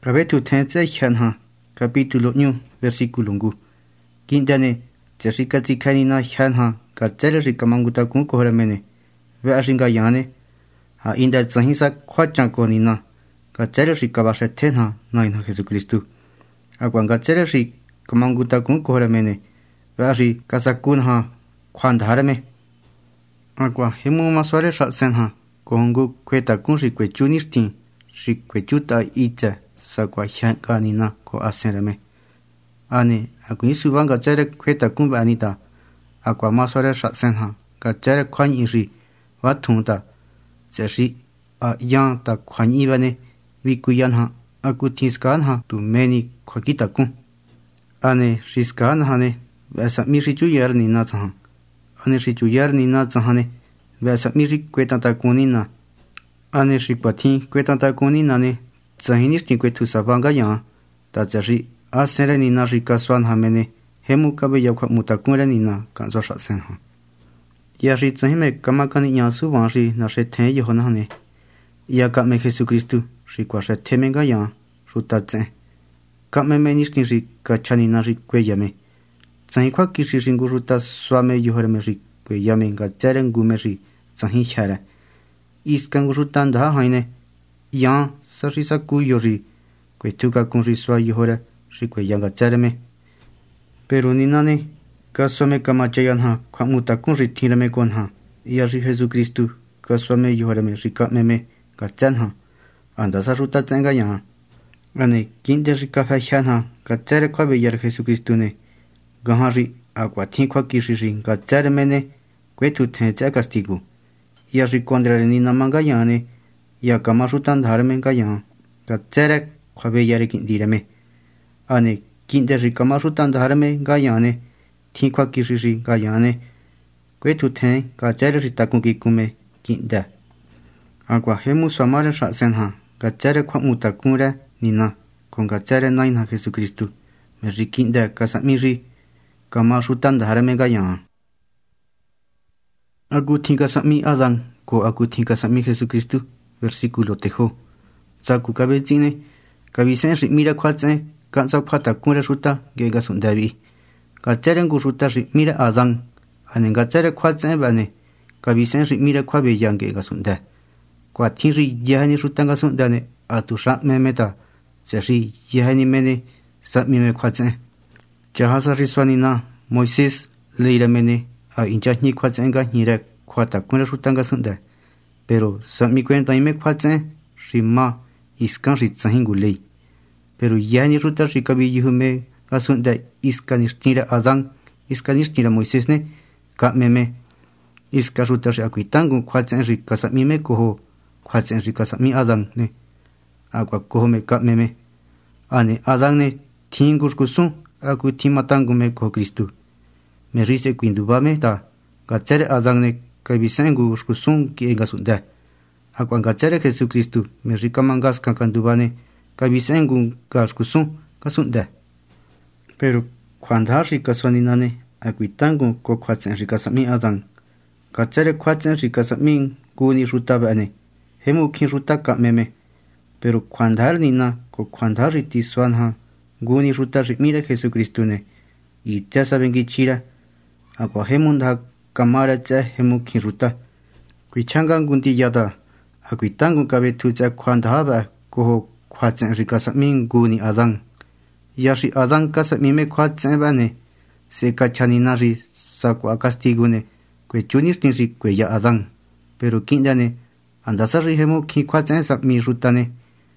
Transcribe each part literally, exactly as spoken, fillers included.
Kabetu tense chanha capítulo ñu versículo ngu. Quintane chashikatsi kanina chanha kachele rikamanguta kun kohramene. Ve ashinga yane ha inda tsahisa kwachan konina kachele rikabashe tenha naina Jesucristo. Akwan kachele rikamanguta kun kohramene. Ve ashi kasakunha kwandharame. Akwa hemu masware shatsenha kongu kweta kun rikwechunishtin rikwechuta icha sakwa kanina ko asenrame. Ane akuni subanga chere kweta kumba anita akwa masware shatsenha ka chere kwany iri watunta cheshi a yan ta kwany ibane vikuyanha akutiskanha tu meni kwakita kun. Ane riskanha ne vasa mirichu yer ni natsahan. Ane richu yer ni natsahane vasa miri kweta ta kunina. Ane rikwatin kweta ta kunina ne Zahinistin kwetu sabanga ya ta chashi asere ni na rika swan hamene hemu kabe yakwa mutakure ni na kanzo shatsen ha ya ri tsahime kamakani nya su wanshi na she the yehona hane ya ka me Jesucristo ri kwa she temenga ya ruta tse ka me menistin ri ka chani na ri kweyame tsahi kwa kishi ringu ruta swame yohorme ri kweyame ga charengu me ri tsahi chara iskangu ruta nda haine ya sarisa kuyori kwetuka kun riswa yihora rikweyanga chareme pero ninane kaswame kamachayanha kwamuta kun ritirame konha ya ri Jesucristo kaswame yihorame rikameme kachanha anda saruta tsenga ya ane kinde rikafa chanha kachare kwabe yar Jesucristo ne gahari agua thinkwa kishiri kachareme ne kwetu thencha castigo ya ri kondre nina manga yane ya kamarutan dharmen kaya kachere kwabe yare kindireme ane kinde ri kamarutan dharme gayane thinkwa kishiri gayane kwetu the kachere ri takun kikume kinda agwa hemu samare shatsenha kachere kwamuta kunre nina kon kachere naina Jesucristo me ri kinda kasamiri kamarutan dharme gaya agu thinka sami adan ko agu thinka sami Jesucristo versículo tejo saku kabechine kabisen ri mira kwatse kansa phata kunre ruta gega sundavi kacharen gu ruta ri mira adan ane gachare kwatse bane kabisen ri mira kwabe yange ga sunda kwatin ri yahani ruta ga sundane atusha memeta seri yahani mene sapmi me kwatse jahasa ri swanina Moises leira mene a injahni kwatse ga hira kwata kunre ruta ga sunda pero sa mi cuenta y me kwatse rima iskan ritsahin pero ya ni ruta rikabi yume asunda iskanistira Adán iskanistira Moisés ne ka meme iska ruta akuitangu kwatse rikasa mi me koho kwatse rikasa mi Adán ne agua koho me ka meme ane Adán ne tingur kusun aku timatangu me ko Cristo me rise kuindubame ta kachere Adán ne kabisengu kusun ki engasunda akwan kachere Jesucristo me rikamangas kankandubane kabisengu kaskusun kasunda pero cuando rikaswaninane akuitangu ko kwatsen rikasami Adán kachere kwatsen rikasamin kuni rutabane hemu kin rutaka meme pero cuando nina ko cuando ritiswanha guni ruta mire Jesucristo ne y ya saben que chira akwa hemunda kamara cha hemu kin ruta kuichangan gundi yada akuitangu kabetu cha kwanda haba ko kwatsen rikasamin guni Adán yashi Adán kasamime kwatsen bane se kachanina ri sakwa castigune kwechunistin ri kweya Adán pero kindane andasa ri hemu kin kwatsen sapmi rutane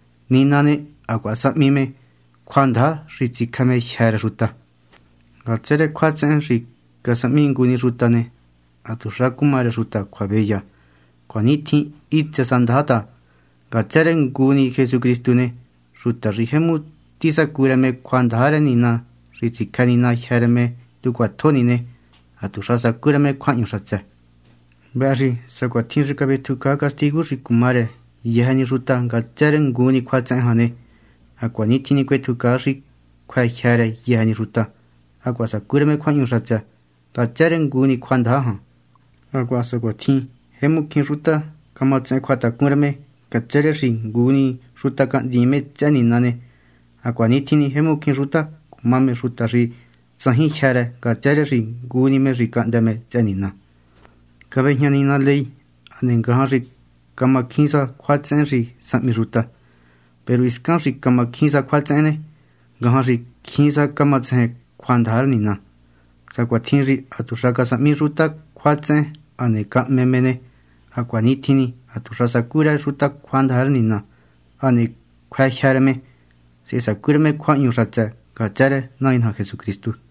ninane akwa sapmime kwanda ri chikame share ruta gachere kwatsen ri kasamin guni rutane atushakumare ruta kwabeya kwaniti itse sandhata gacharen guni Jesucristo ne ruta rihemu tisakurame kwandhare nina richikanina herme tukwatoni ne atushasa kurame kwanyusatse bari sakwatin rikabe tuka castigo rikumare yehani ruta gacharen guni kwatsen hane akwaniti ni kwetuka ri kwayare yehani ruta akwasa kurame kwanyusatse gacharen guni kwandha agua sakwatin hemu kin ruta kamatse kwata kurame kachere ri guni ruta ka dime chani nane Aquani tini hemu kin ruta mame ruta ri sahi chara ka chara ri guni me ri kandame chanina. Kabe nyanina lei anenga ri kama kinsa kwatsen ri sami ruta. Pero iskan ri kama kinsa kwatsen ne gaha ri kinsa kama tsen kwandhar nina. Sakwa tin ri aturaka sami ruta kwatsen ane ka memene aquani tini aturasa kura ruta kwandhar nina ane kwa charme se sakurme kwa nyusatsa kachare naina Jesucristo.